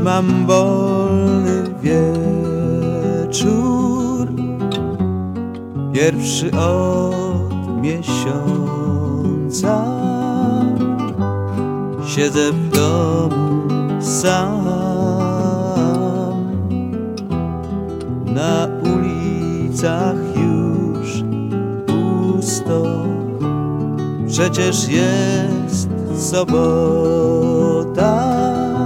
mam wolny wieczór, pierwszy od miesiąca. Siedzę w domu sam, na ulicach już pusto. Przecież jest sobota,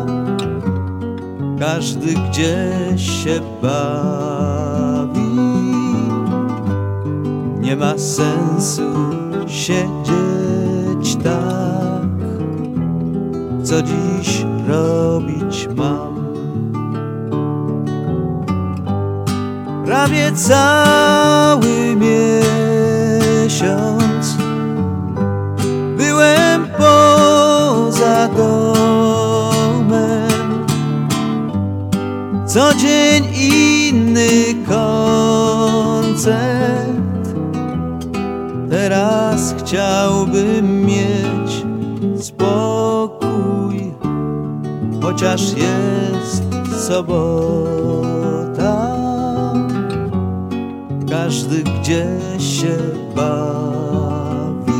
każdy gdzieś się bawi. Nie ma sensu siedzieć tak. Co dziś robić mam? Prawie cały miesiąc byłem poza domem. Co dzień inny koncert. Teraz chciałbym mieć spokój, chociaż jest sobota. Każdy gdzieś się bawi.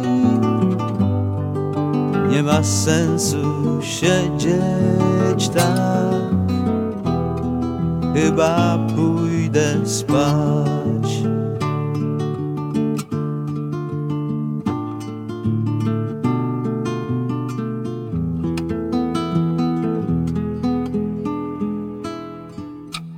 Nie ma sensu siedzieć tak. Chyba pójdę spać.